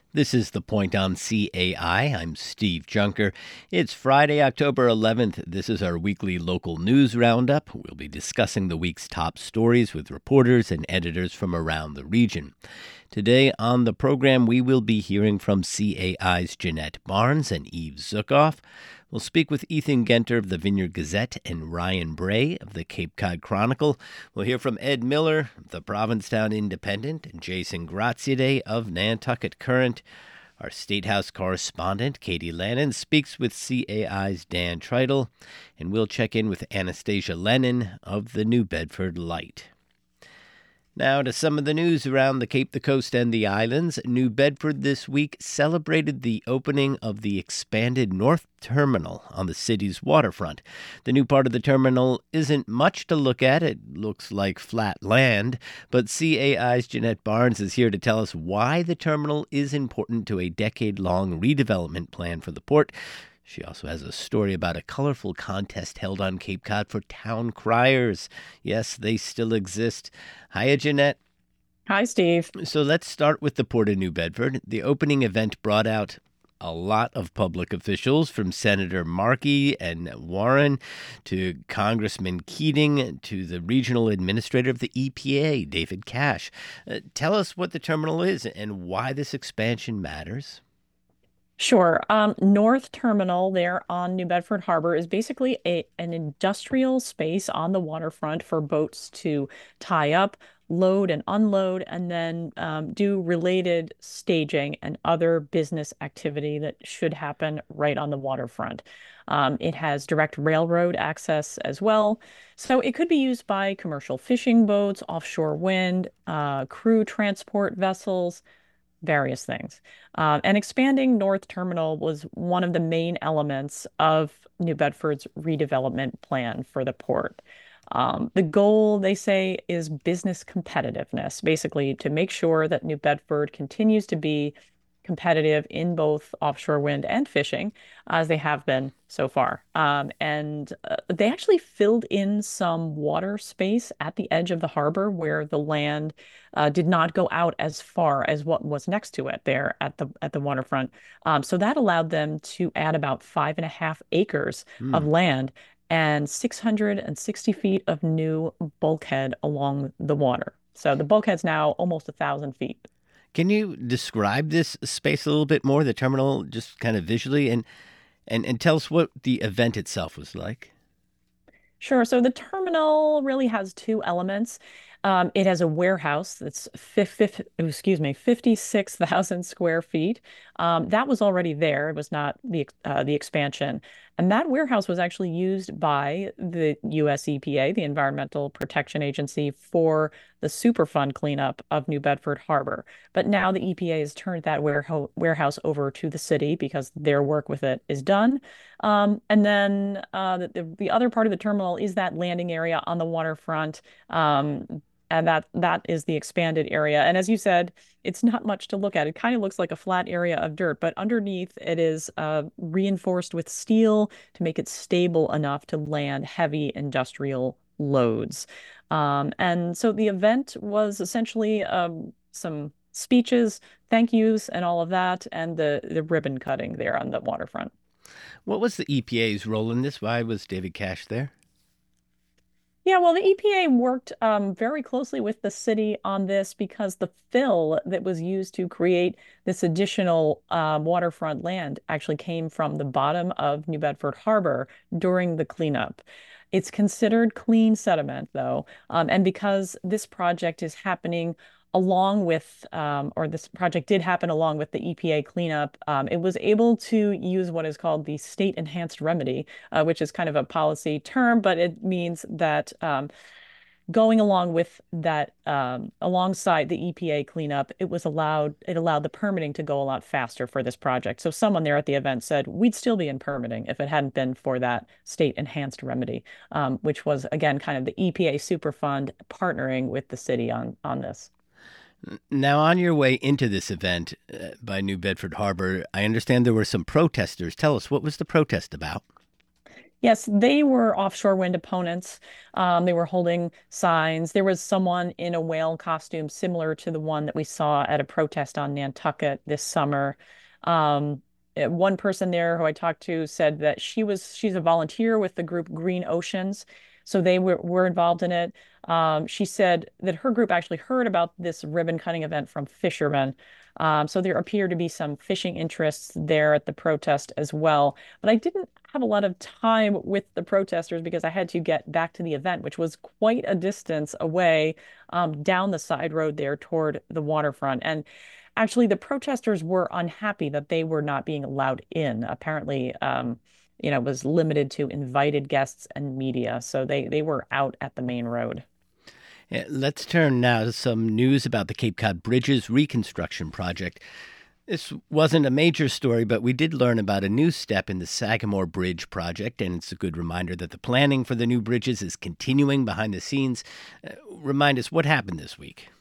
This is The Point on CAI. I'm Steve Junker. It's Friday, October 11th. This is our weekly local news roundup. We'll be discussing the week's top stories with reporters and editors from around the region. Today on the program, we will be hearing from CAI's Jeanette Barnes and Eve Zukoff. We'll speak with Ethan Genter of the Vineyard Gazette and Ryan Bray of the Cape Cod Chronicle. We'll hear from Ed Miller of the Provincetown Independent and Jason Graziadei of Nantucket Current. Our State House correspondent, Katie Lannon, speaks with CAI's Dan Tritle, and we'll check in with Anastasia Lennon of the New Bedford Light. Now to some of the news around the Cape, the coast, and the islands. New Bedford this week celebrated the opening of the expanded North Terminal on the city's waterfront. The new part of the terminal isn't much to look at. It looks like flat land. But CAI's Jeanette Barnes is here to tell us why the terminal is important to a decade-long redevelopment plan for the port. She also has a story about a colorful contest held on Cape Cod for town criers. Yes, they still exist. Hiya, Jeanette. Hi, Steve. So let's start with the Port of New Bedford. The opening event brought out a lot of public officials, from Senator Markey and Warren to Congressman Keating to the regional administrator of the EPA, David Cash. Tell us what the terminal is and why this expansion matters. Sure. North Terminal there on New Bedford Harbor is basically an industrial space on the waterfront for boats to tie up, load and unload, and then do related staging and other business activity that should happen right on the waterfront. It has direct railroad access as well. So it could be used by commercial fishing boats, offshore wind, crew transport vessels, various things. And expanding North Terminal was one of the main elements of New Bedford's redevelopment plan for the port. The goal, they say, is business competitiveness, basically to make sure that New Bedford continues to be competitive in both offshore wind and fishing, as they have been so far. And they actually filled in some water space at the edge of the harbor where the land did not go out as far as what was next to it there at the waterfront. So that allowed them to add about 5.5 acres of land and 660 feet of new bulkhead along the water. So the bulkhead's now almost 1,000 feet. Can you describe this space a little bit more, the terminal, just kind of visually, and tell us what the event itself was like? Sure. So the terminal really has two elements. It has a warehouse that's 56,000 square feet. That was already there. It was not the expansion. And that warehouse was actually used by the US EPA, the Environmental Protection Agency, for the Superfund cleanup of New Bedford Harbor. But now the EPA has turned that warehouse over to the city because their work with it is done. And then the other part of the terminal is that landing area on the waterfront. And that is the expanded area. And as you said, it's not much to look at. It kind of looks like a flat area of dirt, but underneath it is reinforced with steel to make it stable enough to land heavy industrial loads. And so the event was essentially some speeches, thank yous, and all of that, and the ribbon cutting there on the waterfront. What was the EPA's role in this? Why was David Cash there? Yeah, well, the EPA worked very closely with the city on this because the fill that was used to create this additional waterfront land actually came from the bottom of New Bedford Harbor during the cleanup. It's considered clean sediment, though, and because this project is happening along with, or this project did happen along with the EPA cleanup, it was able to use what is called the state enhanced remedy, which is kind of a policy term, but it means that going along with that, alongside the EPA cleanup, it allowed the permitting to go a lot faster for this project. So someone there at the event said we'd still be in permitting if it hadn't been for that state enhanced remedy, which was again kind of the EPA Superfund partnering with the city on this. Now, on your way into this event by New Bedford Harbor, I understand there were some protesters. Tell us, what was the protest about? Yes, they were offshore wind opponents. They were holding signs. There was someone in a whale costume similar to the one that we saw at a protest on Nantucket this summer. Um, One person there who I talked to said that she's a volunteer with the group Green Oceans, so they were involved in it. She said that her group actually heard about this ribbon cutting event from fishermen. So there appear to be some fishing interests there at the protest as well. But I didn't have a lot of time with the protesters because I had to get back to the event, which was quite a distance away, down the side road there toward the waterfront. And actually, the protesters were unhappy that they were not being allowed in. Apparently, it was limited to invited guests and media. So they were out at the main road. Yeah, let's turn now to some news about the Cape Cod Bridges reconstruction project. This wasn't a major story, but we did learn about a new step in the Sagamore Bridge project, and it's a good reminder that the planning for the new bridges is continuing behind the scenes. Remind us what happened this week.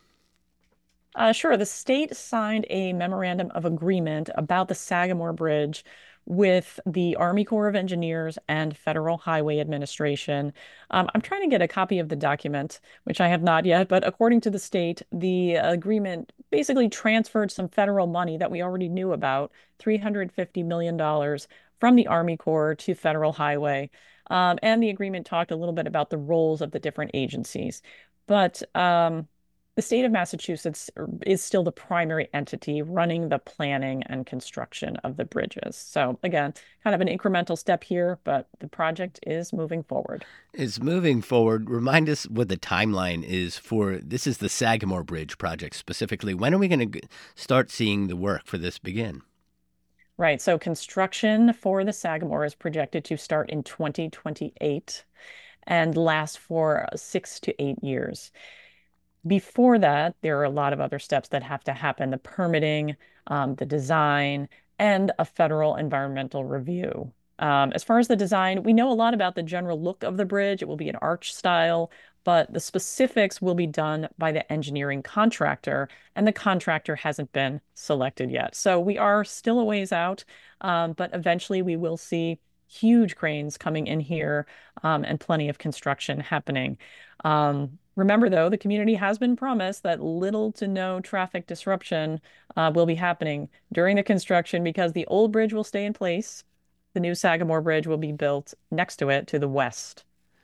Sure. The state signed a memorandum of agreement about the Sagamore Bridge with the Army Corps of Engineers and Federal Highway Administration. I'm trying to get a copy of the document, which I have not yet, but according to the state, the agreement basically transferred some federal money that we already knew about, $350 million from the Army Corps to Federal Highway. And the agreement talked a little bit about the roles of the different agencies. But the state of Massachusetts is still the primary entity running the planning and construction of the bridges. So again, kind of an incremental step here, but the project is moving forward. Is moving forward. Remind us what the timeline is for this is the Sagamore Bridge project specifically. When are we going to start seeing the work for this begin? Right. So construction for the Sagamore is projected to start in 2028 and last for 6 to 8 years. Before that, there are a lot of other steps that have to happen, the permitting, the design, and a federal environmental review. As far as the design, we know a lot about the general look of the bridge. It will be an arch style, but the specifics will be done by the engineering contractor, and the contractor hasn't been selected yet. So we are still a ways out, but eventually we will see huge cranes coming in here, and plenty of construction happening. Remember, though, the community has been promised that little to no traffic disruption will be happening during the construction because the old bridge will stay in place. The new Sagamore Bridge will be built next to it to the west.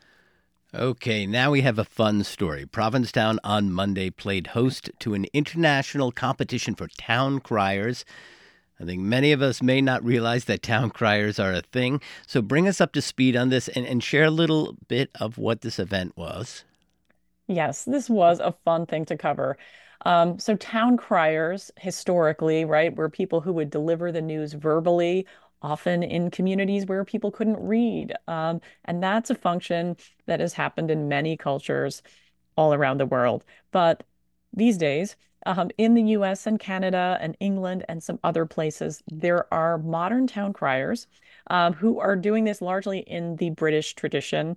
Okay, now we have a fun story. Provincetown on Monday played host to an international competition for town criers. I think many of us may not realize that town criers are a thing. So bring us up to speed on this and share a little bit of what this event was. Yes, this was a fun thing to cover. So town criers historically, right, were people who would deliver the news verbally, often in communities where people couldn't read. And that's a function that has happened in many cultures all around the world. But these days, in the US and Canada and England and some other places, there are modern town criers who are doing this largely in the British tradition.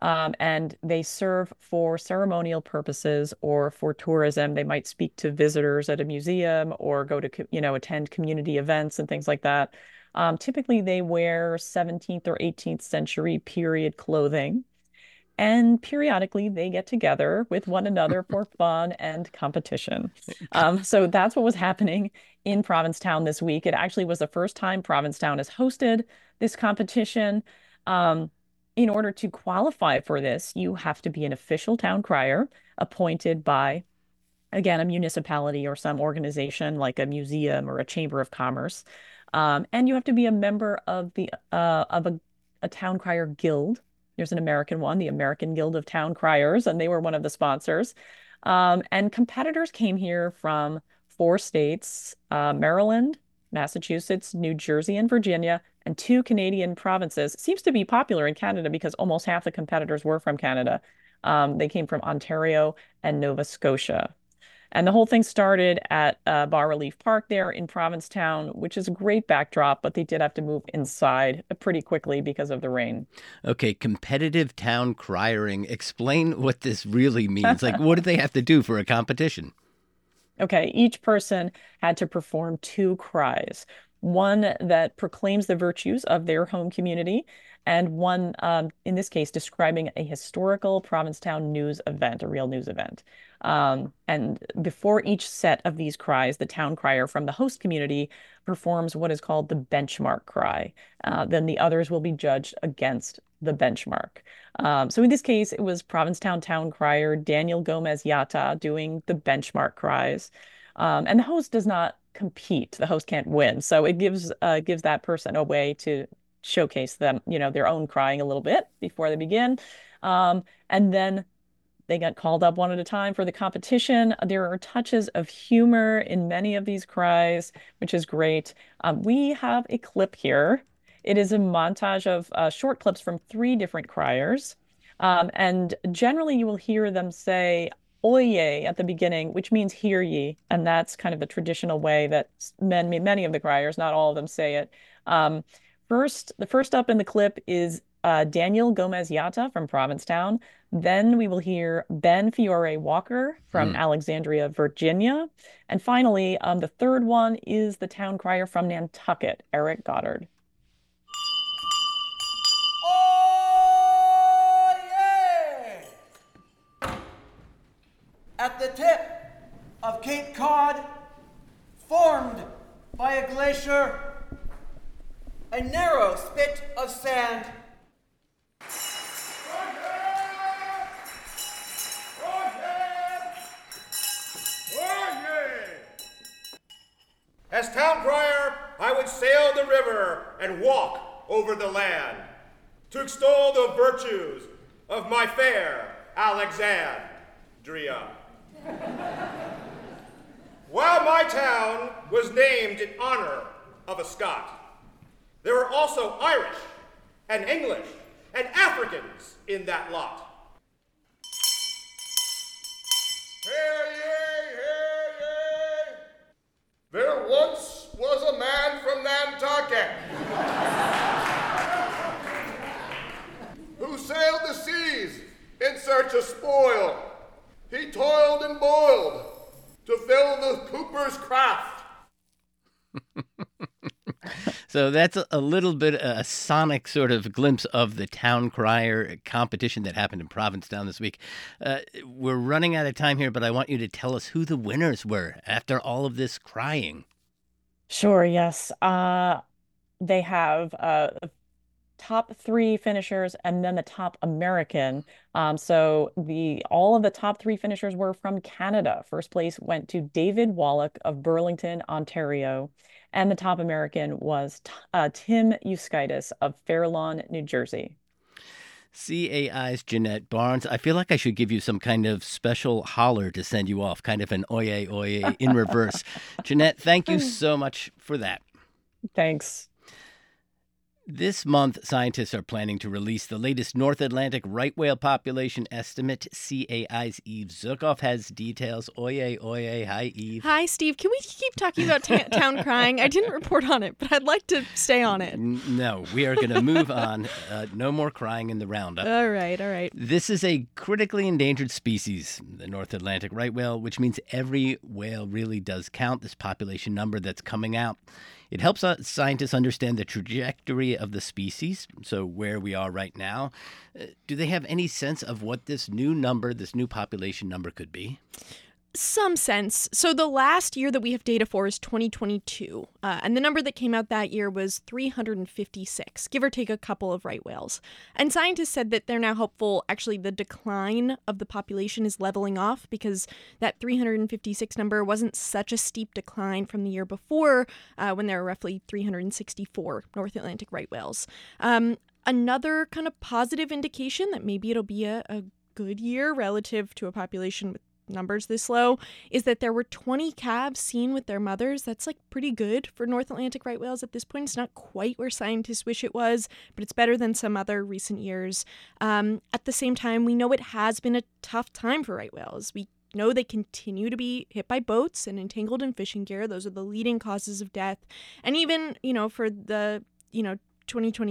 And they serve for ceremonial purposes or for tourism. They might speak to visitors at a museum or go to, attend community events and things like that. Typically, they wear 17th or 18th century period clothing. And periodically, they get together with one another for fun and competition. So that's what was happening in Provincetown this week. It actually was the first time Provincetown has hosted this competition. Um, in order to qualify for this, you have to be an official town crier appointed by, again, a municipality or some organization like a museum or a chamber of commerce. And you have to be a member of a town crier guild. There's an American one, the American Guild of Town Criers, and they were one of the sponsors. And competitors came here from 4 states, Maryland, Massachusetts, New Jersey, and Virginia, and 2 Canadian provinces. It seems to be popular in Canada because almost half the competitors were from Canada. They came from Ontario and Nova Scotia. And the whole thing started at Bar Relief Park there in Provincetown, which is a great backdrop, but they did have to move inside pretty quickly because of the rain. Okay, competitive town criering. Explain what this really means. Like, what do they have to do for a competition? Okay, each person had to perform 2 cries. one that proclaims the virtues of their home community, and one, in this case, describing a historical Provincetown news event, a real news event. And before each set of these cries, the town crier from the host community performs what is called the benchmark cry. Then the others will be judged against the benchmark. So in this case, it was Provincetown town crier Daniel Gomez Yata doing the benchmark cries. And the host does not compete. The host can't win. So it gives that person a way to showcase them, their own crying a little bit before they begin. And then they get called up one at a time for the competition. There are touches of humor in many of these cries, which is great. We have a clip here. It is a montage of short clips from three different criers. And generally, you will hear them say, Oye at the beginning, which means hear ye. And that's kind of the traditional way that many of the criers, not all of them, say it. The first up in the clip is Daniel Gomez Yata from Provincetown. Then we will hear Ben Fiore Walker from Alexandria, Virginia. And finally, the third one is the town crier from Nantucket, Eric Goddard. Oh, yeah! At the tip of Cape Cod, formed by a glacier, a narrow spit of sand. As town crier, I would sail the river and walk over the land to extol the virtues of my fair Alexandria. While my town was named in honor of a Scot, there were also Irish and English and Africans in that lot. Hear ye, hear ye! There once was a man from Nantucket who sailed the seas in search of spoil. He toiled and boiled to fill the cooper's craft. So that's a little bit a sonic sort of glimpse of the town crier competition that happened in Provincetown this week. We're running out of time here, but I want you to tell us who the winners were after all of this crying. Sure, yes. They have top three finishers and then the top American. So all of the top three finishers were from Canada. First place went to David Wallach of Burlington, Ontario. And the top American was Tim Euskaitis of Fair Lawn, New Jersey. CAI's Jeanette Barnes. I feel like I should give you some kind of special holler to send you off, kind of an oye, oye in reverse. Jeanette, thank you so much for that. Thanks. This month, scientists are planning to release the latest North Atlantic right whale population estimate. CAI's Eve Zukoff has details. Oye, oye. Hi, Eve. Hi, Steve. Can we keep talking about town crying? I didn't report on it, but I'd like to stay on it. No, we are going to move on. No more crying in the roundup. All right. This is a critically endangered species, the North Atlantic right whale, which means every whale really does count, this population number that's coming out. It helps scientists understand the trajectory of the species, so where we are right now. Do they have any sense of what this new number, this new population number could be? Some sense. So the last year that we have data for is 2022, and the number that came out that year was 356, give or take a couple of right whales. And scientists said that they're now hopeful, actually, the decline of the population is leveling off because that 356 number wasn't such a steep decline from the year before when there were roughly 364 North Atlantic right whales. Another kind of positive indication that maybe it'll be a good year relative to a population with numbers this low is that there were 20 calves seen with their mothers. That's like pretty good for North Atlantic right whales at this point. It's not quite where scientists wish it was, but it's better than some other recent years. At the same time, we know it has been a tough time for right whales. We know they continue to be hit by boats and entangled in fishing gear. Those are the leading causes of death. And even, for the, 2020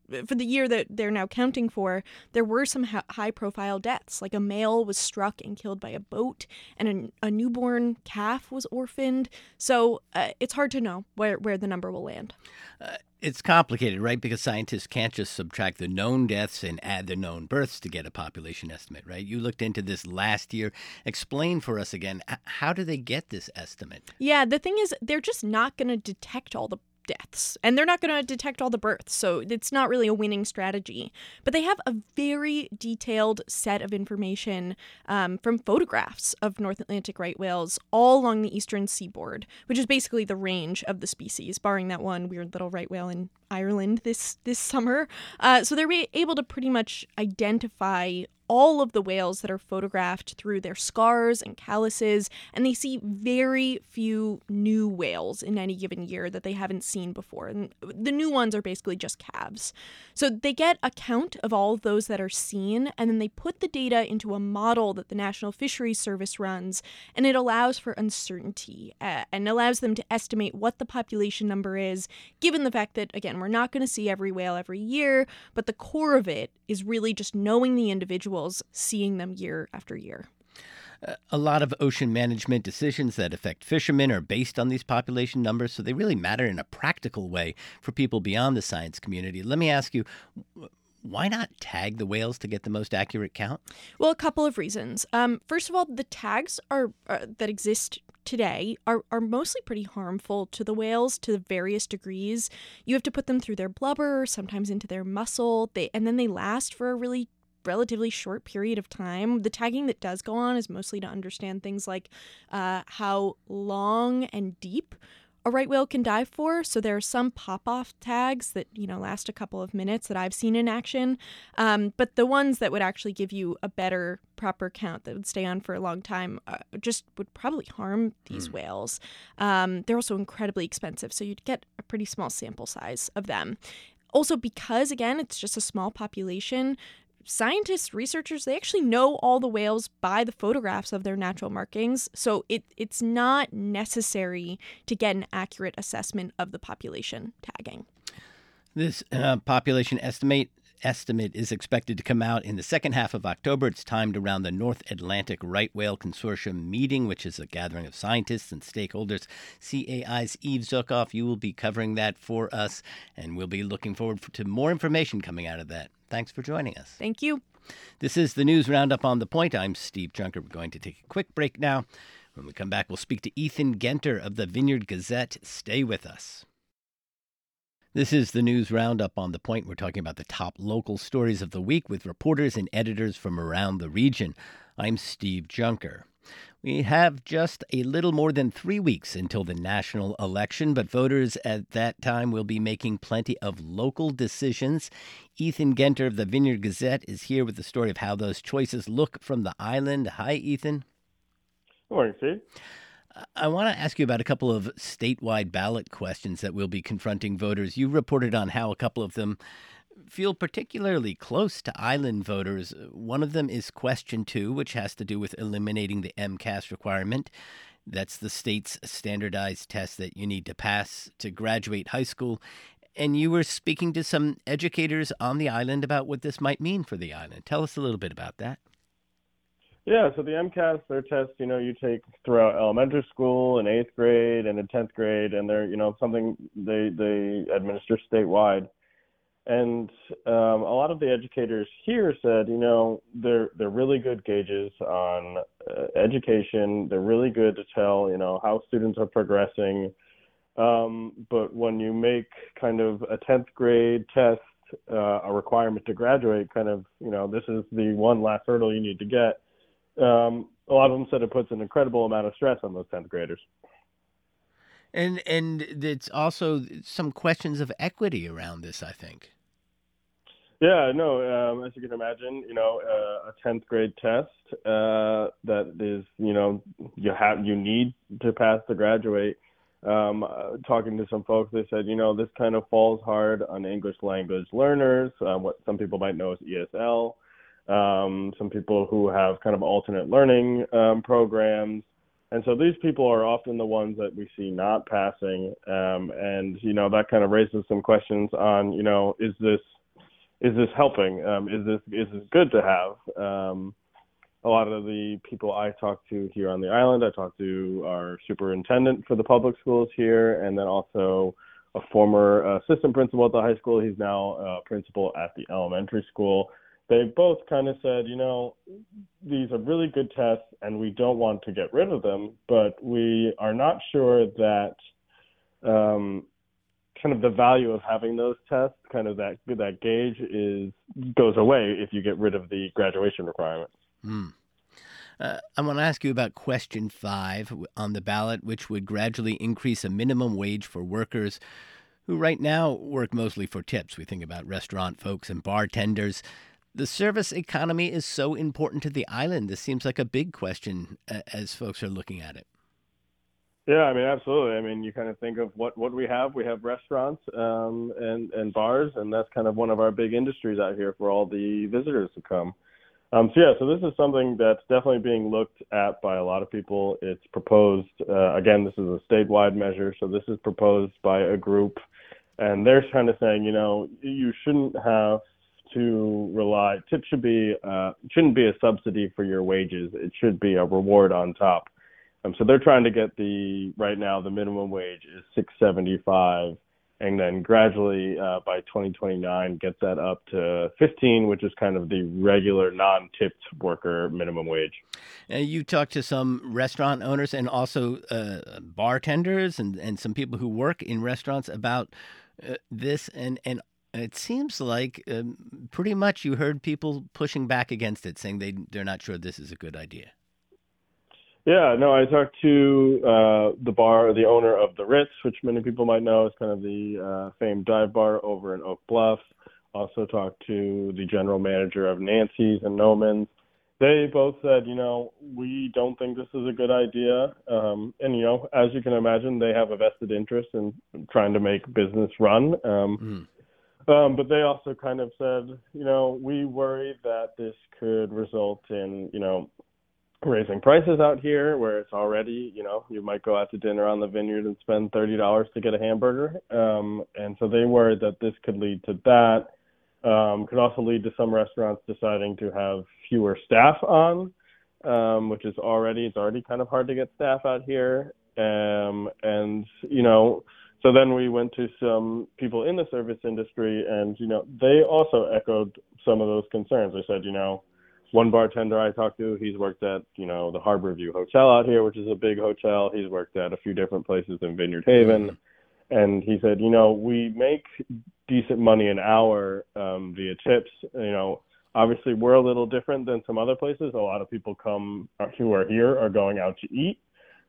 for the year that they're now counting for, there were some high-profile deaths. Like a male was struck and killed by a boat, and a newborn calf was orphaned. So it's hard to know where the number will land. It's complicated, right? Because scientists can't just subtract the known deaths and add the known births to get a population estimate, right? You looked into this last year. Explain for us again, how do they get this estimate? Yeah, the thing is, they're just not going to detect all the deaths, and they're not going to detect all the births, so it's not really a winning strategy. But they have a very detailed set of information from photographs of North Atlantic right whales all along the eastern seaboard, which is basically the range of the species, barring that one weird little right whale in Ireland this summer. So they're able to pretty much identify all of the whales that are photographed through their scars and calluses, and they see very few new whales in any given year that they haven't seen before. And the new ones are basically just calves. So they get a count of all of those that are seen, and then they put the data into a model that the National Fisheries Service runs, and it allows for uncertainty and allows them to estimate what the population number is, given the fact that, again, we're not going to see every whale every year, but the core of it is really just knowing the individuals, seeing them year after year. A lot of ocean management decisions that affect fishermen are based on these population numbers, so they really matter in a practical way for people beyond the science community. Let me ask you, why not tag the whales to get the most accurate count? Well, a couple of reasons. First of all, the tags that exist today are mostly pretty harmful to the whales to various degrees. You have to put them through their blubber, sometimes into their muscle, and then they last for a relatively short period of time. The tagging that does go on is mostly to understand things like how long and deep a right whale can dive for. So there are some pop-off tags that, last a couple of minutes that I've seen in action. But the ones that would actually give you a better, proper count that would stay on for a long time just would probably harm these whales. They're also incredibly expensive, so you'd get a pretty small sample size of them. Also, because, again, it's just a small population, scientists, researchers, they actually know all the whales by the photographs of their natural markings, so it's not necessary to get an accurate assessment of the population tagging. This population estimate is expected to come out in the second half of October. It's timed around the North Atlantic Right Whale Consortium meeting, which is a gathering of scientists and stakeholders. CAI's Eve Zukoff, you will be covering that for us, and we'll be looking forward to more information coming out of that. Thanks for joining us. Thank you. This is the News Roundup on The Point. I'm Steve Junker. We're going to take a quick break now. When we come back, we'll speak to Ethan Genter of the Vineyard Gazette. Stay with us. This is the News Roundup on The Point. We're talking about the top local stories of the week with reporters and editors from around the region. I'm Steve Junker. We have just a little more than 3 weeks until the national election, but voters at that time will be making plenty of local decisions. Ethan Genter of the Vineyard Gazette is here with the story of how those choices look from the island. Hi, Ethan. Good morning, Steve. I want to ask you about a couple of statewide ballot questions that will be confronting voters. You reported on how a couple of them feel particularly close to island voters. One of them is question 2, which has to do with eliminating the MCAS requirement. That's the state's standardized test that you need to pass to graduate high school. And you were speaking to some educators on the island about what this might mean for the island. Tell us a little bit about that. Yeah, so the MCAS, they're tests, you take throughout elementary school in 8th grade and in 10th grade, and they're, something they administer statewide. And a lot of the educators here said, they're really good gauges on education. They're really good to tell, how students are progressing. But when you make kind of a 10th grade test a requirement to graduate, kind of, this is the one last hurdle you need to get. A lot of them said it puts an incredible amount of stress on those 10th graders. And it's also some questions of equity around this, I think. Yeah, no, as you can imagine, a 10th grade test that is, you need to pass to graduate. Talking to some folks, they said, this kind of falls hard on English language learners, what some people might know as ESL, some people who have kind of alternate learning programs. And so these people are often the ones that we see not passing. And, that kind of raises some questions on, is this is this helping? Is this good to have? A lot of the people I talk to here on the island, I talk to our superintendent for the public schools here, and then also a former assistant principal at the high school. He's now principal at the elementary school. They both kind of said, these are really good tests and we don't want to get rid of them, but we are not sure that kind of the value of having those tests, kind of that gauge goes away if you get rid of the graduation requirements. I want to ask you about question 5 on the ballot, which would gradually increase a minimum wage for workers who right now work mostly for tips. We think about restaurant folks and bartenders. The service economy is so important to the island. This seems like a big question as folks are looking at it. Yeah, I mean, absolutely. I mean, you kind of think of what we have. We have restaurants and bars, and that's kind of one of our big industries out here for all the visitors who come. So this is something that's definitely being looked at by a lot of people. It's proposed, again, this is a statewide measure, so this is proposed by a group, and they're kind of saying, you shouldn't have to rely, tip shouldn't be a subsidy for your wages. It should be a reward on top. So they're trying to get right now the minimum wage is $6.75, and then gradually by 2029 get that up to $15, which is kind of the regular non-tipped worker minimum wage. You talked to some restaurant owners and also bartenders and some people who work in restaurants about this, and it seems like pretty much you heard people pushing back against it, saying they're not sure this is a good idea. Yeah, no, I talked to the owner of the Ritz, which many people might know is kind of the famed dive bar over in Oak Bluff. Also talked to the general manager of Nancy's and Noman's. They both said, we don't think this is a good idea. And, as you can imagine, they have a vested interest in trying to make business run. But they also kind of said, we worry that this could result in, raising prices out here where it's already, you might go out to dinner on the Vineyard and spend $30 to get a hamburger. And so they worried that this could lead to that. Could also lead to some restaurants deciding to have fewer staff on, which is already kind of hard to get staff out here. So then we went to some people in the service industry and, they also echoed some of those concerns. They said, one bartender I talked to, he's worked at, the Harborview Hotel out here, which is a big hotel. He's worked at a few different places in Vineyard Haven. And he said, we make decent money an hour via tips. Obviously we're a little different than some other places. A lot of people who are here are going out to eat.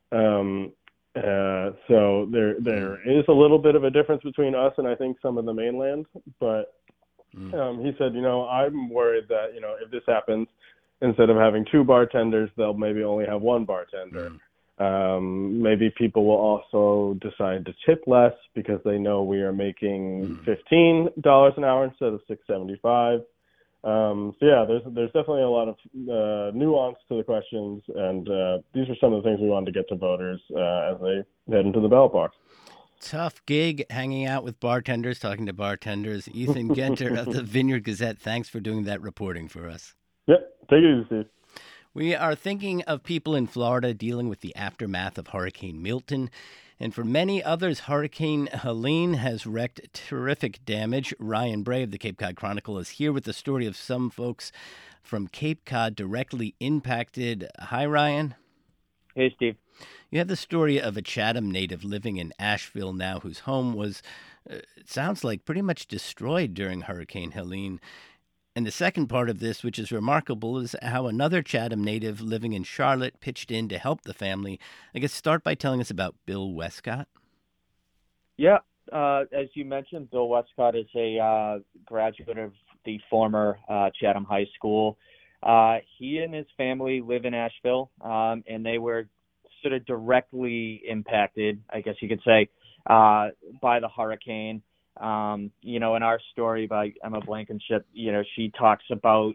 So there is a little bit of a difference between us and I think some of the mainland, but he said, I'm worried that, if this happens, instead of having 2 bartenders, they'll maybe only have 1 bartender. Maybe people will also decide to tip less because they know we are making $15 an hour instead of $6.75. There's definitely a lot of nuance to the questions, and these are some of the things we wanted to get to voters as they head into the ballot box. Tough gig hanging out with bartenders, talking to bartenders. Ethan Genter of the Vineyard Gazette, thanks for doing that reporting for us. Yep, take it easy, Steve. We are thinking of people in Florida dealing with the aftermath of Hurricane Milton. And for many others, Hurricane Helene has wreaked terrific damage. Ryan Bray of the Cape Cod Chronicle is here with the story of some folks from Cape Cod directly impacted. Hi, Ryan. Hey, Steve. You have the story of a Chatham native living in Asheville now whose home was, it sounds like, pretty much destroyed during Hurricane Helene. And the second part of this, which is remarkable, is how another Chatham native living in Charlotte pitched in to help the family. I guess start by telling us about Bill Westcott. Yeah, as you mentioned, Bill Westcott is a graduate of the former Chatham High School. He and his family live in Asheville, and they were sort of directly impacted, I guess you could say, by the hurricane. In our story by Emma Blankenship, she talks about,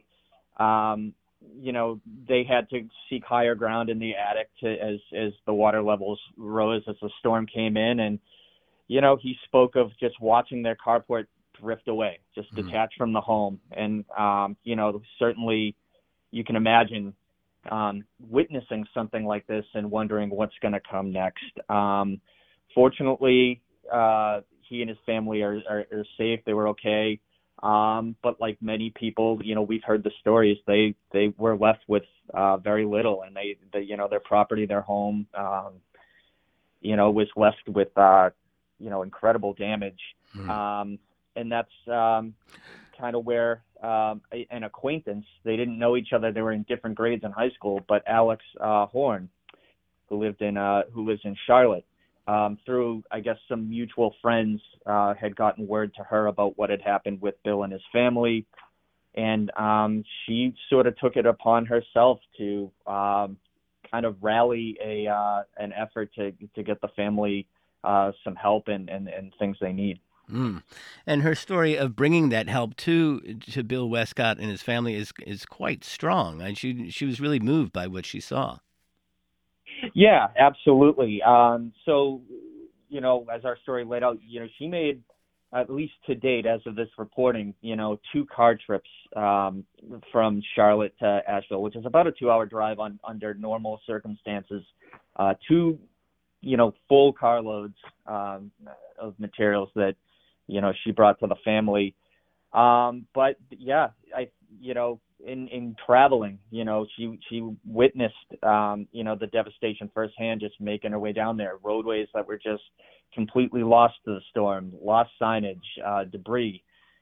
they had to seek higher ground in the attic as the water levels rose as the storm came in. And, he spoke of just watching their carport drift away, just detach from the home. And, certainly you can imagine witnessing something like this and wondering what's going to come next. Fortunately, he and his family are safe. They were okay. But like many people, we've heard the stories. They were left with very little, and they their property, their home, was left with incredible damage. And that's kind of where an acquaintance. They didn't know each other. They were in different grades in high school. But Alex Horn, who lives in Charlotte, through, I guess, some mutual friends, had gotten word to her about what had happened with Bill and his family. And she sort of took it upon herself to kind of rally an effort to get the family some help and things they need. And her story of bringing that help to Bill Westcott and his family is quite strong. And she was really moved by what she saw. Yeah, absolutely. So, as our story laid out, she made, at least to date, as of this reporting, 2 car trips from Charlotte to Asheville, which is about a 2-hour drive under normal circumstances. 2, full carloads of materials that, she brought to the family. But yeah, in traveling, she witnessed, the devastation firsthand, just making her way down there. Roadways that were just completely lost to the storm, lost signage, debris.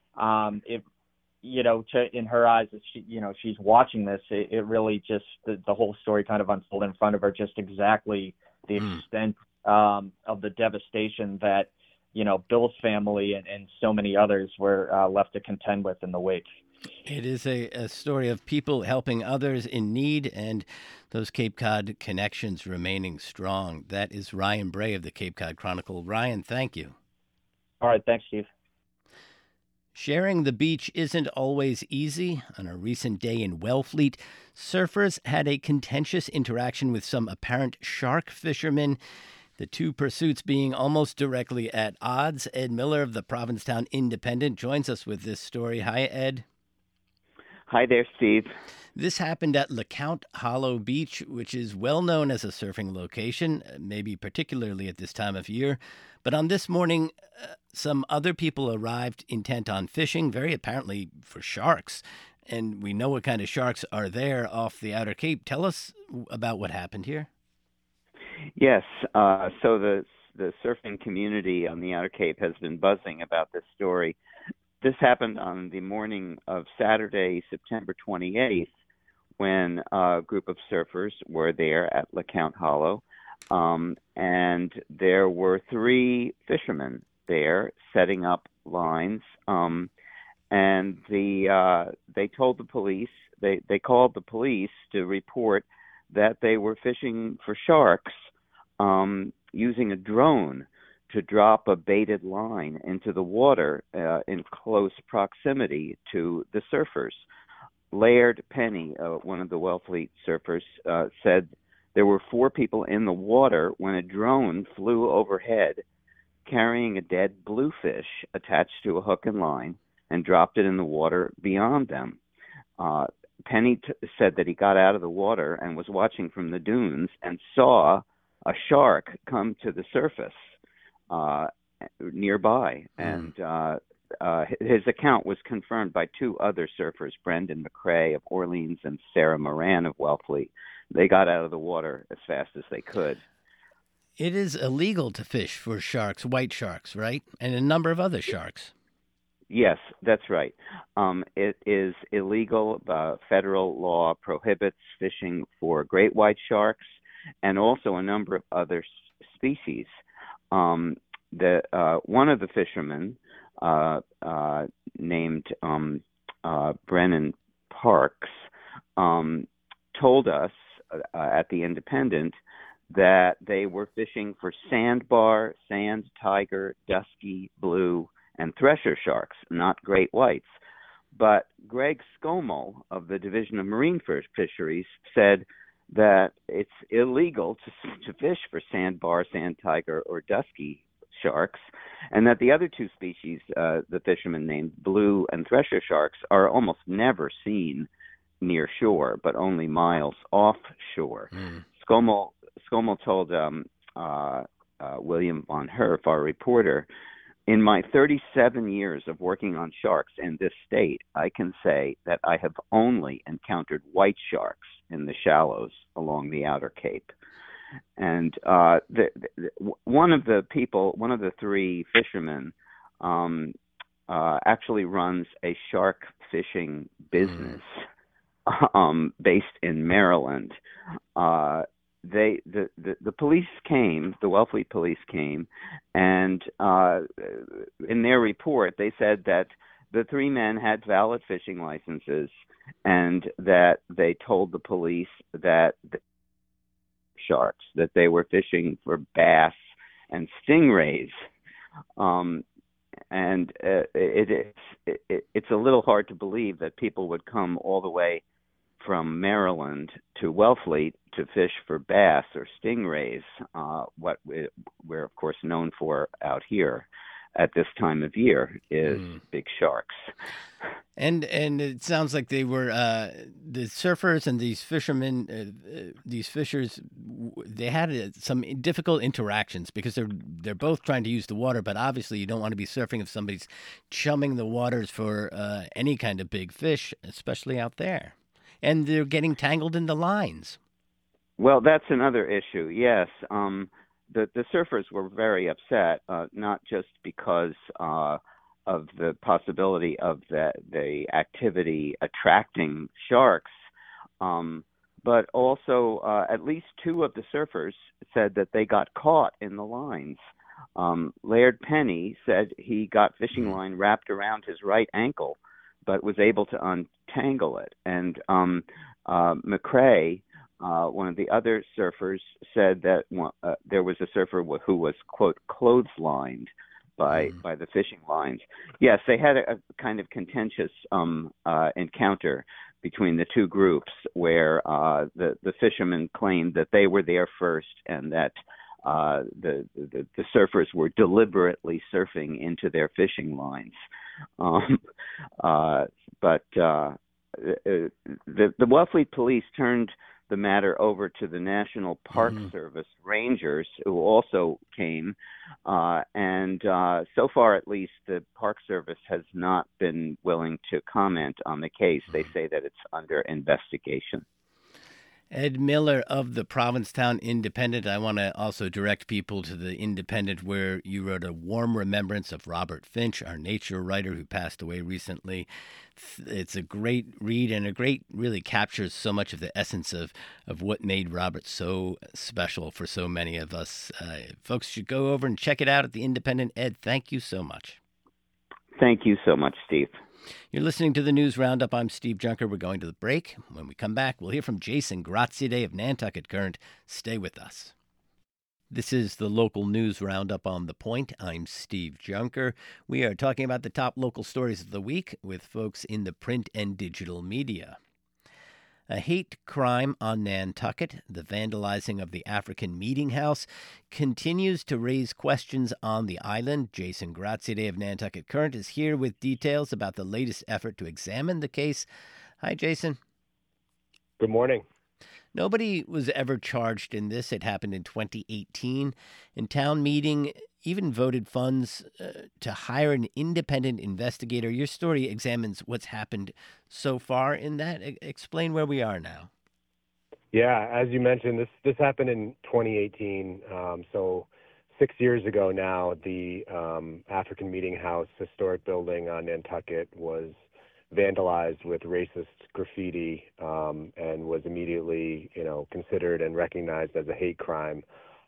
In her eyes, she's watching this. It really just, the whole story kind of unfolded in front of her, just exactly the extent of the devastation that, Bill's family and so many others were left to contend with in the wake. It is a story of people helping others in need and those Cape Cod connections remaining strong. That is Ryan Bray of the Cape Cod Chronicle. Ryan, thank you. All right. Thanks, Steve. Sharing the beach isn't always easy. On a recent day in Wellfleet, surfers had a contentious interaction with some apparent shark fishermen. The 2 pursuits being almost directly at odds. Ed Miller of the Provincetown Independent joins us with this story. Hi, Ed. Hi there, Steve. This happened at LeCount Hollow Beach, which is well known as a surfing location, maybe particularly at this time of year. But on this morning, some other people arrived intent on fishing, very apparently for sharks. And we know what kind of sharks are there off the Outer Cape. Tell us about what happened here. Yes, so the surfing community on the Outer Cape has been buzzing about this story. This happened on the morning of Saturday, September 28th, when a group of surfers were there at LeCount Hollow, and there were 3 fishermen there setting up lines, and they told the police, they called the police to report that they were fishing for sharks using a drone to drop a baited line into the water in close proximity to the surfers. Laird Penny, one of the Wellfleet surfers, said there were 4 people in the water when a drone flew overhead carrying a dead bluefish attached to a hook and line and dropped it in the water beyond them. Penny said that he got out of the water and was watching from the dunes and saw a shark come to the surface nearby. And his account was confirmed by 2 other surfers, Brendan McCrae of Orleans and Sarah Moran of Wellfleet. They got out of the water as fast as they could. It is illegal to fish for sharks, white sharks, right? And a number of other sharks. Yes, that's right. It is illegal. Federal law prohibits fishing for great white sharks and also a number of other species. One of the fishermen, named Brennan Parks, told us at the Independent that they were fishing for sandbar, sand tiger, dusky blue, and thresher sharks, not great whites. But Greg Scomo of the Division of Marine Fisheries said that it's illegal to fish for sandbar, sand tiger, or dusky sharks, and that the other two species the fishermen named, blue and thresher sharks, are almost never seen near shore, but only miles offshore. Scommel told William von Herf, our reporter, "In my 37 years of working on sharks in this state, I can say that I have only encountered white sharks in the shallows along the Outer Cape." And one of the three fishermen actually runs a shark fishing business based in Maryland. The police came, the Wellfleet police came, and in their report they said that the three men had valid fishing licenses, and that they told the police that sharks, that they were fishing for bass and stingrays. And it's a little hard to believe that people would come all the way from Maryland to Wellfleet to fish for bass or stingrays, what we're of course known for out here at this time of year is big sharks. And it sounds like they were the surfers and these fishermen, these fishers. They had some difficult interactions because they're both trying to use the water, but obviously you don't want to be surfing if somebody's chumming the waters for any kind of big fish, especially out there. And they're getting tangled in the lines. Well, that's another issue. Yes, the surfers were very upset, not just because of the possibility of the activity attracting sharks, but also at least two of the surfers said that they got caught in the lines. Laird Penny said he got fishing line wrapped around his right ankle, but was able to untangle it. And McCrae, one of the other surfers, said that there was a surfer who was, quote, clotheslined by the fishing lines. Yes, they had a kind of contentious encounter between the two groups where the fishermen claimed that they were there first and that the surfers were deliberately surfing into their fishing lines. But the Wellfleet police turned the matter over to the National Park Service Rangers, who also came, and so far at least the Park Service has not been willing to comment on the case. They say that it's under investigation. Ed Miller of the Provincetown Independent. I want to also direct people to the Independent, where you wrote a warm remembrance of Robert Finch, our nature writer who passed away recently. It's a great read, and really captures so much of the essence of what made Robert so special for so many of us. Folks should go over and check it out at the Independent. Ed, thank you so much. Thank you so much, Steve. You're listening to the News Roundup. I'm Steve Junker. We're going to the break. When we come back, we'll hear from Jason Graziadei of Nantucket Current. Stay with us. This is the local news roundup on The Point. I'm Steve Junker. We are talking about the top local stories of the week with folks in the print and digital media. A hate crime on Nantucket, the vandalizing of the African Meeting House, continues to raise questions on the island. Jason Graziadei of Nantucket Current is here with details about the latest effort to examine the case. Hi, Jason. Good morning. Nobody was ever charged in this. It happened in 2018. And town meeting even voted funds to hire an independent investigator. Your story examines what's happened so far in that. Explain where we are now. Yeah, as you mentioned, this happened in 2018. So 6 years ago now, the African Meeting House historic building on Nantucket was vandalized with racist graffiti and was immediately, considered and recognized as a hate crime.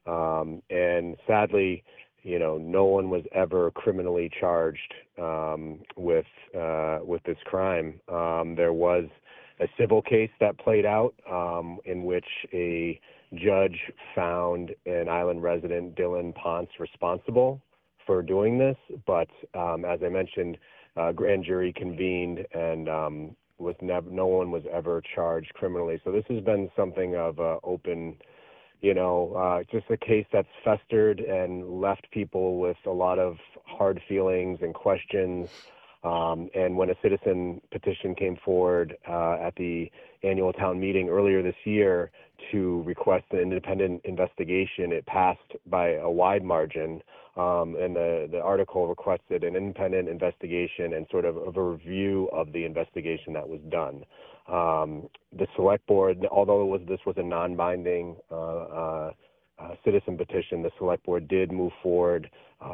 And sadly, no one was ever criminally charged with this crime. There was a civil case that played out in which a judge found an island resident, Dylan Ponce, responsible for doing this. But as I mentioned, grand jury convened and no one was ever charged criminally. So this has been something of open, just a case that's festered and left people with a lot of hard feelings and questions. And when a citizen petition came forward at the annual town meeting earlier this year to request an independent investigation, it passed by a wide margin. And the article requested an independent investigation and sort of a review of the investigation that was done. The select board, although this was a non-binding citizen petition, the select board did move forward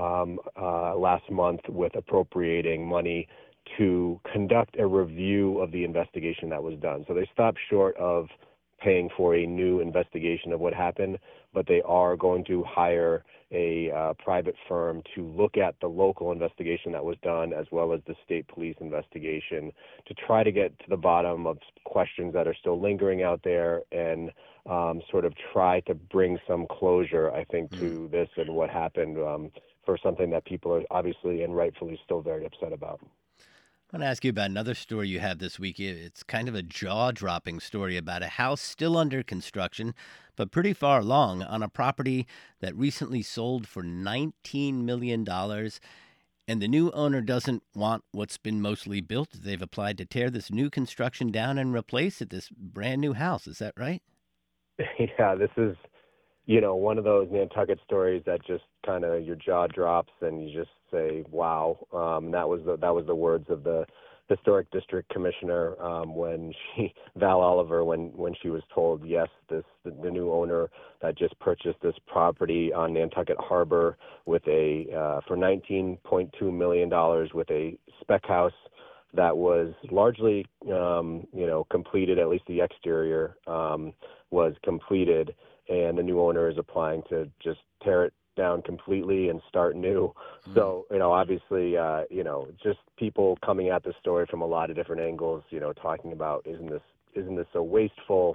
last month with appropriating money to conduct a review of the investigation that was done. So they stopped short of paying for a new investigation of what happened, but they are going to hire a private firm to look at the local investigation that was done as well as the state police investigation to try to get to the bottom of questions that are still lingering out there and sort of try to bring some closure, I think, to this and what happened for something that people are obviously and rightfully still very upset about. I want to ask you about another story you have this week. It's kind of a jaw-dropping story about a house still under construction, but pretty far along on a property that recently sold for $19 million. And the new owner doesn't want what's been mostly built. They've applied to tear this new construction down and replace it, this brand new house. Is that right? Yeah, this is, one of those Nantucket stories that just kind of your jaw drops and you just say, wow. That was the words of the historic district commissioner when Val Oliver, when she was told, yes, the new owner that just purchased this property on Nantucket Harbor with for $19.2 million with a spec house that was largely, completed, at least the exterior was completed, and the new owner is applying to just tear it down completely and start new. So, obviously, just people coming at this story from a lot of different angles, talking about isn't this so wasteful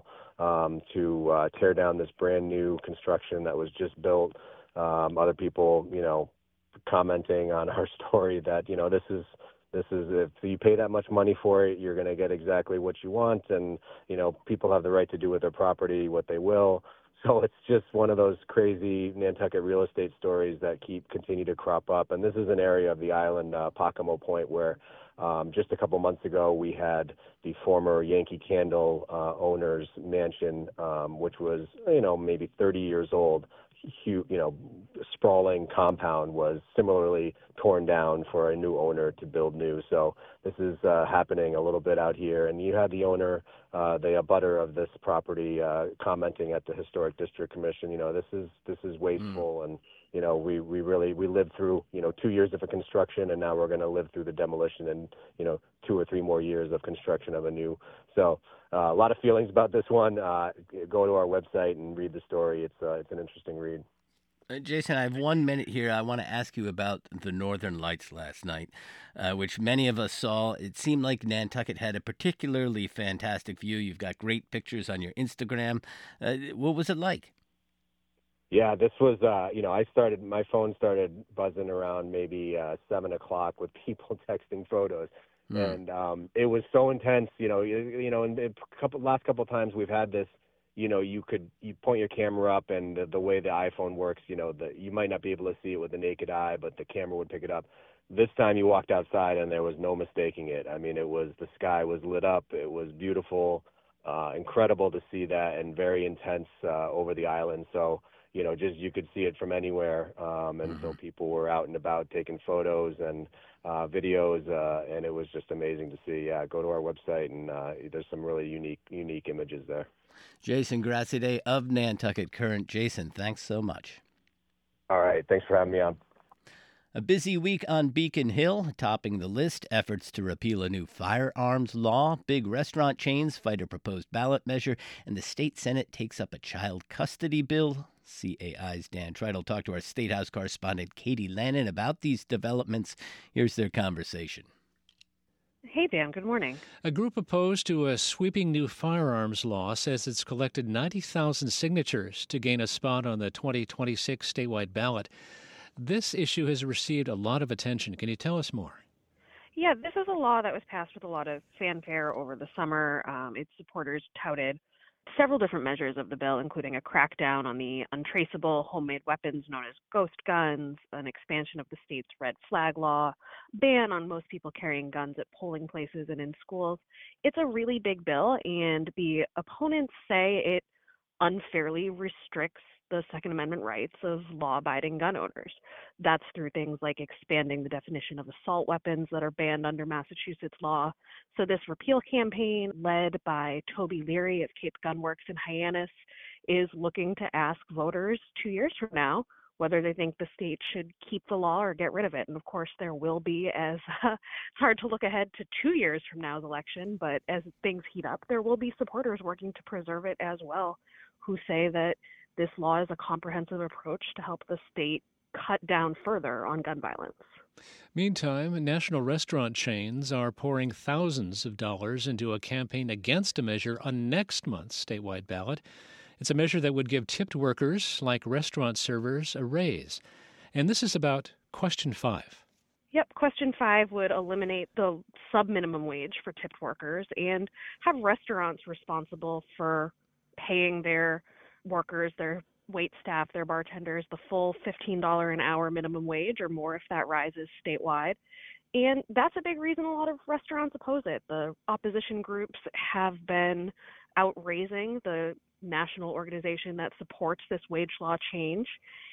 to tear down this brand new construction that was just built. Other people, commenting on our story that, this is if you pay that much money for it, you're going to get exactly what you want. And, people have the right to do with their property what they will. So it's just one of those crazy Nantucket real estate stories that continue to crop up. And this is an area of the island, Pocomo Point, where just a couple months ago we had the former Yankee Candle owner's mansion, which was, maybe 30 years old. Huge, sprawling compound was similarly torn down for a new owner to build new. So this is happening a little bit out here. And you had the owner, the abutter of this property, commenting at the Historic District Commission. This is wasteful, and we lived through 2 years of a construction, and now we're going to live through the demolition and 2 or 3 more years of construction of a new. So a lot of feelings about this one. Go to our website and read the story. It's an interesting read. Jason, I have 1 minute here. I want to ask you about the Northern Lights last night, which many of us saw. It seemed like Nantucket had a particularly fantastic view. You've got great pictures on your Instagram. What was it like? Yeah, this was, my phone started buzzing around maybe 7 o'clock with people texting photos. And it was so intense, and the last couple of times we've had this, you point your camera up, and the way the iPhone works, you might not be able to see it with the naked eye, but the camera would pick it up. This time you walked outside and there was no mistaking it. I mean, the sky was lit up. It was beautiful, incredible to see that, and very intense over the island. So, you could see it from anywhere. And so people were out and about taking photos and videos, and it was just amazing to see. Yeah, go to our website, and there's some really unique images there. Jason Gracide of Nantucket Current. Jason, thanks so much. All right. Thanks for having me on. A busy week on Beacon Hill. Topping the list, efforts to repeal a new firearms law, big restaurant chains fight a proposed ballot measure, and the state Senate takes up a child custody bill. CAI's Dan Treitel talked to our State House correspondent Katie Lannon about these developments. Here's their conversation. Hey, Dan. Good morning. A group opposed to a sweeping new firearms law says it's collected 90,000 signatures to gain a spot on the 2026 statewide ballot. This issue has received a lot of attention. Can you tell us more? Yeah, this is a law that was passed with a lot of fanfare over the summer. Its supporters touted several different measures of the bill, including a crackdown on the untraceable homemade weapons known as ghost guns, an expansion of the state's red flag law, ban on most people carrying guns at polling places and in schools. It's a really big bill, and the opponents say it unfairly restricts the Second Amendment rights of law-abiding gun owners. That's through things like expanding the definition of assault weapons that are banned under Massachusetts law. So this repeal campaign, led by Toby Leary of Cape Gun Works in Hyannis, is looking to ask voters 2 years from now whether they think the state should keep the law or get rid of it. And of course, there will be, as it's hard to look ahead to 2 years from now's election, but as things heat up, there will be supporters working to preserve it as well, who say that this law is a comprehensive approach to help the state cut down further on gun violence. Meantime, national restaurant chains are pouring thousands of dollars into a campaign against a measure on next month's statewide ballot. It's a measure that would give tipped workers, like restaurant servers, a raise. And this is about Question 5. Yep, Question 5 would eliminate the sub-minimum wage for tipped workers and have restaurants responsible for paying their workers, their wait staff, their bartenders, the full $15 an hour minimum wage or more if that rises statewide. And that's a big reason a lot of restaurants oppose it. The opposition groups have been outraising the national organization that supports this wage law change.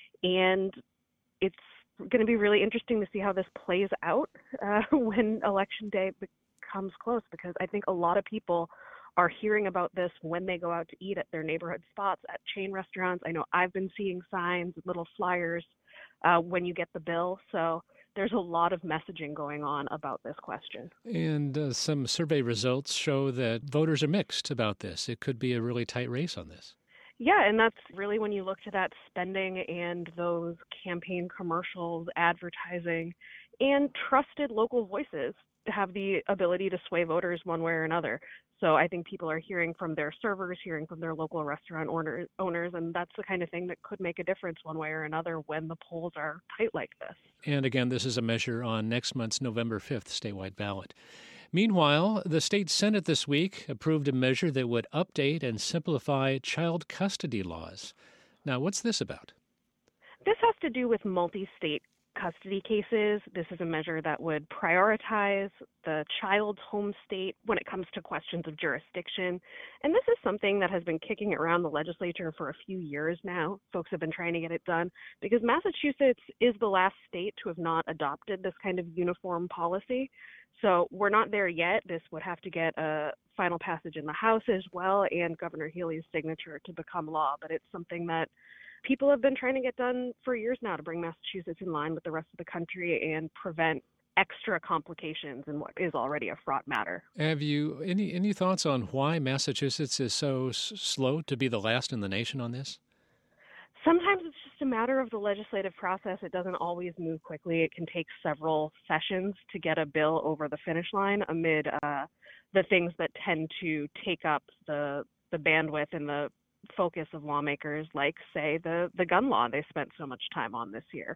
And it's going to be really interesting to see how this plays out when Election Day becomes close, because I think a lot of people are hearing about this when they go out to eat at their neighborhood spots, at chain restaurants. I know I've been seeing signs, little flyers when you get the bill. So there's a lot of messaging going on about this question. And some survey results show that voters are mixed about this. It could be a really tight race on this. Yeah, and that's really when you look to that spending and those campaign commercials, advertising, and trusted local voices to have the ability to sway voters one way or another. So I think people are hearing from their servers, hearing from their local restaurant owners, and that's the kind of thing that could make a difference one way or another when the polls are tight like this. And again, this is a measure on next month's November 5th statewide ballot. Meanwhile, the state Senate this week approved a measure that would update and simplify child custody laws. Now, what's this about? This has to do with multi-state custody cases. This is a measure that would prioritize the child's home state when it comes to questions of jurisdiction. And this is something that has been kicking around the legislature for a few years now. Folks have been trying to get it done because Massachusetts is the last state to have not adopted this kind of uniform policy. So we're not there yet. This would have to get a final passage in the House as well and Governor Healey's signature to become law. But it's something that people have been trying to get done for years now to bring Massachusetts in line with the rest of the country and prevent extra complications in what is already a fraught matter. Have you any thoughts on why Massachusetts is so slow to be the last in the nation on this? Sometimes it's just a matter of the legislative process. It doesn't always move quickly. It can take several sessions to get a bill over the finish line amid the things that tend to take up the bandwidth and the focus of lawmakers, like, say, the gun law they spent so much time on this year.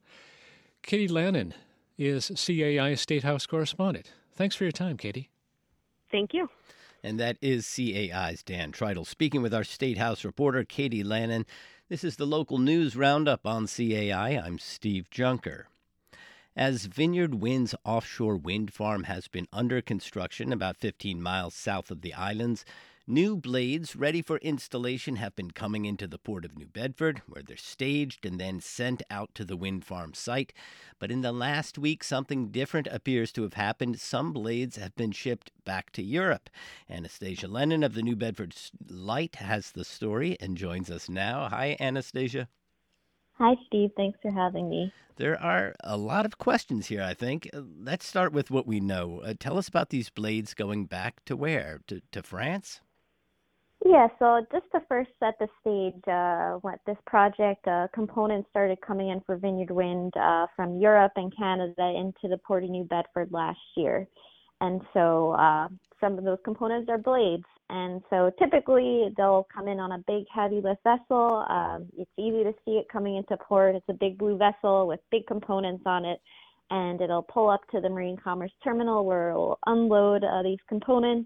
Katie Lannon is CAI State House correspondent. Thanks for your time, Katie. Thank you. And that is CAI's Dan Treitel speaking with our State House reporter, Katie Lannon. This is the local news roundup on CAI. I'm Steve Junker. As Vineyard Wind's offshore wind farm has been under construction about 15 miles south of the islands, new blades ready for installation have been coming into the port of New Bedford, where they're staged and then sent out to the wind farm site. But in the last week, something different appears to have happened. Some blades have been shipped back to Europe. Anastasia Lennon of the New Bedford Light has the story and joins us now. Hi, Anastasia. Hi, Steve. Thanks for having me. There are a lot of questions here, I think. Let's start with what we know. Tell us about these blades going back to where? To France? Yeah, so just to first set the stage, what this project, components started coming in for Vineyard Wind from Europe and Canada into the Port of New Bedford last year. And so some of those components are blades. And so typically they'll come in on a big heavy lift vessel. It's easy to see it coming into port. It's a big blue vessel with big components on it. And it'll pull up to the Marine Commerce Terminal where it will unload these components.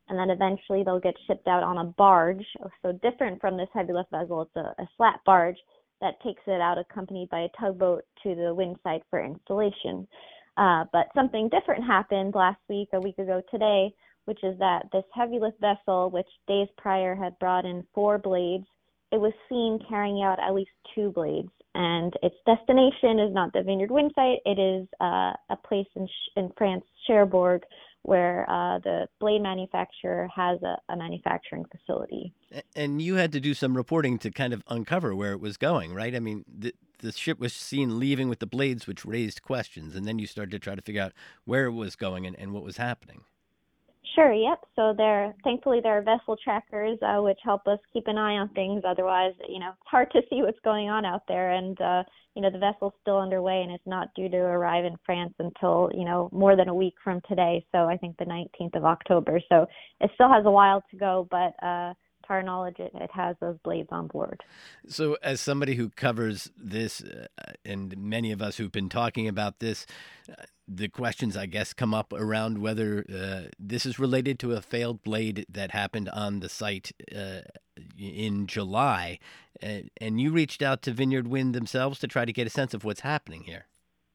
and then eventually they'll get shipped out on a barge. So different from this heavy lift vessel, it's a flat barge that takes it out accompanied by a tugboat to the wind site for installation. But something different happened last week, a week ago today, which is that this heavy lift vessel, which days prior had brought in 4 blades, it was seen carrying out at least 2 blades. And its destination is not the Vineyard Wind site. It is a place in France, Cherbourg, where the blade manufacturer has a manufacturing facility. And you had to do some reporting to kind of uncover where it was going, right? I mean, the ship was seen leaving with the blades, which raised questions, and then you started to try to figure out where it was going and what was happening. Sure, yep. So thankfully there are vessel trackers which help us keep an eye on things. Otherwise, it's hard to see what's going on out there. And the vessel's still underway, and it's not due to arrive in France until more than a week from today. So I think the 19th of October. So it still has a while to go, but to our knowledge, it has those blades on board. So as somebody who covers this, and many of us who've been talking about this, the questions, I guess, come up around whether this is related to a failed blade that happened on the site in July. And you reached out to Vineyard Wind themselves to try to get a sense of what's happening here.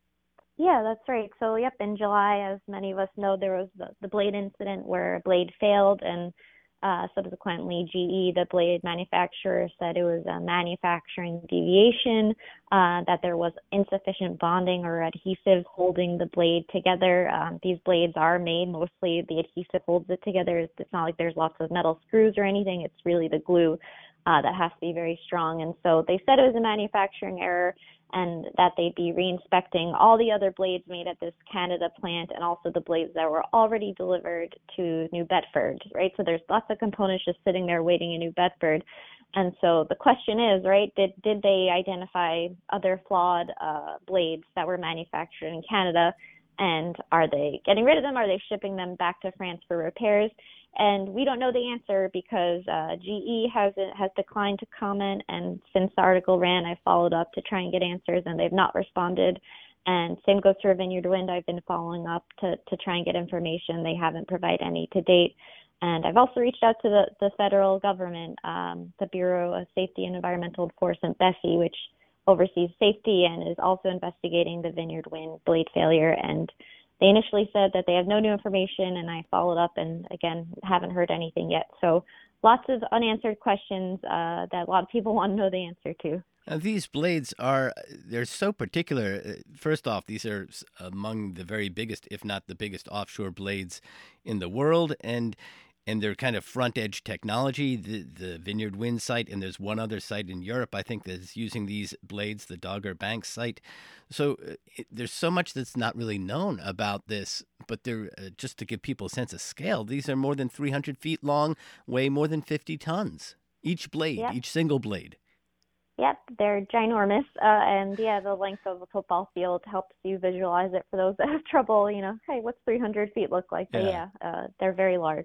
Yeah, that's right. So, in July, as many of us know, there was the blade incident where a blade failed, and subsequently, GE, the blade manufacturer, said it was a manufacturing deviation, that there was insufficient bonding or adhesive holding the blade together. These blades are made, mostly the adhesive holds it together. It's not like there's lots of metal screws or anything. It's really the glue that has to be very strong. And so they said it was a manufacturing error, and that they'd be re-inspecting all the other blades made at this Canada plant and also the blades that were already delivered to New Bedford, right? So there's lots of components just sitting there waiting in New Bedford. And so the question is, right, did they identify other flawed blades that were manufactured in Canada, and are they getting rid of them? Are they shipping them back to France for repairs? And we don't know the answer because GE has declined to comment. And since the article ran, I followed up to try and get answers, and they've not responded. And same goes for Vineyard Wind. I've been following up to try and get information. They haven't provided any to date. And I've also reached out to the federal government, the Bureau of Safety and Environmental Enforcement, BSEE, which oversees safety and is also investigating the Vineyard Wind blade failure. And they initially said that they have no new information, and I followed up and, again, haven't heard anything yet. So lots of unanswered questions that a lot of people want to know the answer to. Now, these blades they're so particular. First off, these are among the very biggest, if not the biggest, offshore blades in the world, and they're kind of front-edge technology, the Vineyard Wind site, and there's one other site in Europe, I think, that's using these blades, the Dogger Bank site. So there's so much that's not really known about this, but they're just to give people a sense of scale, these are more than 300 feet long, weigh more than 50 tons. Each blade, Each single blade. Yep, they're ginormous, and the length of a football field helps you visualize it for those that have trouble, hey, what's 300 feet look like? But they're very large.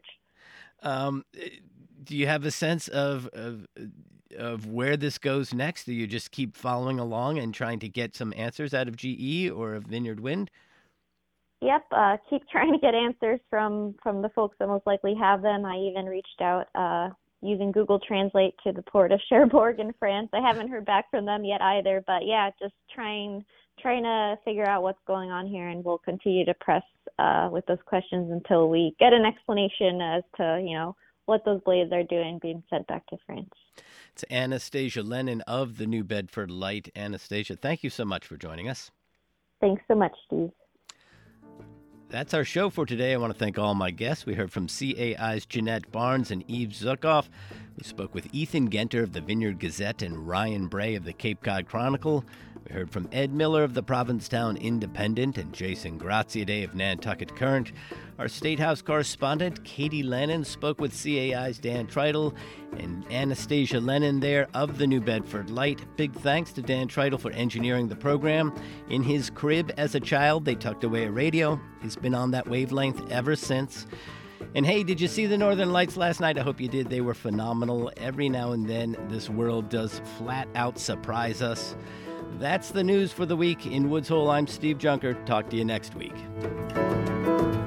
Do you have a sense of where this goes next? Do you just keep following along and trying to get some answers out of GE or of Vineyard Wind? Yep, keep trying to get answers from the folks that most likely have them. I even reached out using Google Translate to the port of Cherbourg in France. I haven't heard back from them yet either, but just trying to figure out what's going on here, and we'll continue to press with those questions until we get an explanation as to, what those blades are doing being sent back to France. It's Anastasia Lennon of the New Bedford Light. Anastasia, thank you so much for joining us. Thanks so much, Steve. That's our show for today. I want to thank all my guests. We heard from CAI's Jeanette Barnes and Eve Zukoff. We spoke with Ethan Genter of the Vineyard Gazette and Ryan Bray of the Cape Cod Chronicle. We heard from Ed Miller of the Provincetown Independent and Jason Graziadei of Nantucket Current. Our State House correspondent, Katie Lennon, spoke with CAI's Dan Tritle and Anastasia Lennon there of the New Bedford Light. Big thanks to Dan Tritle for engineering the program. In his crib as a child, they tucked away a radio. He's been on that wavelength ever since. And hey, did you see the Northern Lights last night? I hope you did. They were phenomenal. Every now and then, this world does flat out surprise us. That's the news for the week. In Woods Hole, I'm Steve Junker. Talk to you next week.